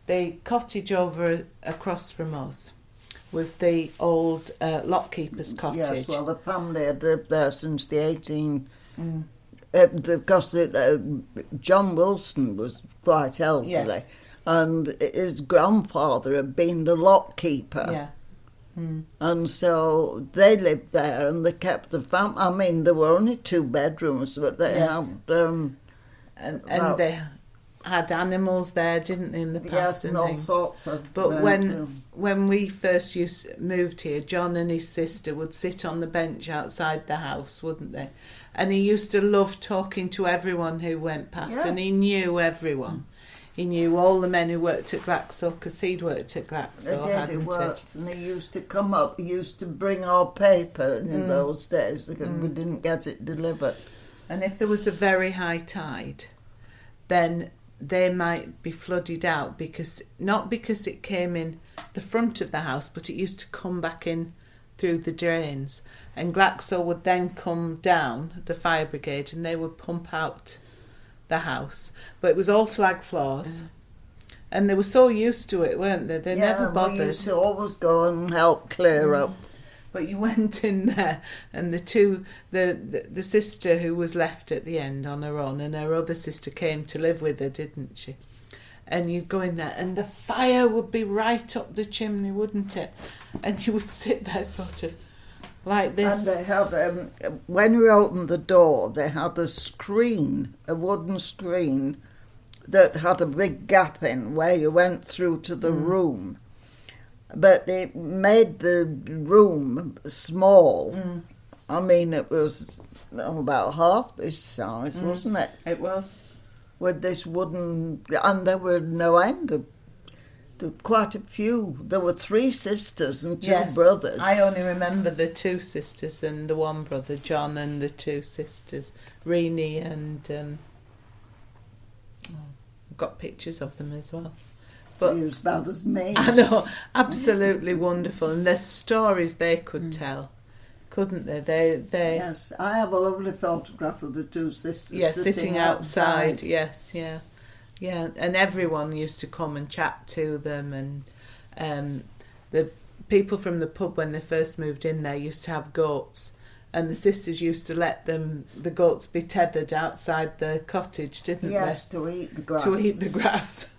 the cottage over across from us was the old lockkeeper's cottage. Yes, well, the family had lived there since the 18... because John Wilson was quite elderly, Yes. and his grandfather had been the lockkeeper. Yeah. Mm. And so they lived there, and they kept the family. I mean, there were only 2 bedrooms, but they Yes. had... And they had animals there, didn't they, in the past? Yes, and all things. sorts of... But when we first moved here, John and his sister would sit on the bench outside the house, wouldn't they? And he used to love talking to everyone who went past, Yeah. and he knew everyone. He knew all the men who worked at Glaxo, because he'd worked at Glaxo, hadn't he worked, and he used to come up. He used to bring our paper in those days, because we didn't get it delivered. And if there was a very high tide, then they might be flooded out, not because it came in the front of the house, but it used to come back in through the drains. And Glaxo would then come down, the fire brigade, and they would pump out the house. But it was all flag floors. And they were so used to it, weren't they? They never bothered. We used to always go and help clear up. But you went in there, and the sister who was left at the end on her own, and her other sister came to live with her, didn't she? And you'd go in there, and the fire would be right up the chimney, wouldn't it? And you would sit there sort of like this. And they had, when we opened the door, they had a wooden screen that had a big gap in where you went through to the room. But it made the room small. I mean, it was about half this size, wasn't it? It was. With this wooden... And there were no end of... There were quite a few. There were 3 sisters and 2 brothers. I only remember the 2 sisters and the 1 brother, John, and the 2 sisters, Renee and... I've got pictures of them as well. But he was as bad as me. I know, absolutely wonderful. And there's stories they could tell, couldn't they? They Yes, I have a lovely photograph of the 2 sisters sitting outside. Yes, yeah. And everyone used to come and chat to them, and the people from the pub, when they first moved in there, used to have goats, and the sisters used to let the goats be tethered outside the cottage, didn't they? Yes, to eat the grass. To eat the grass.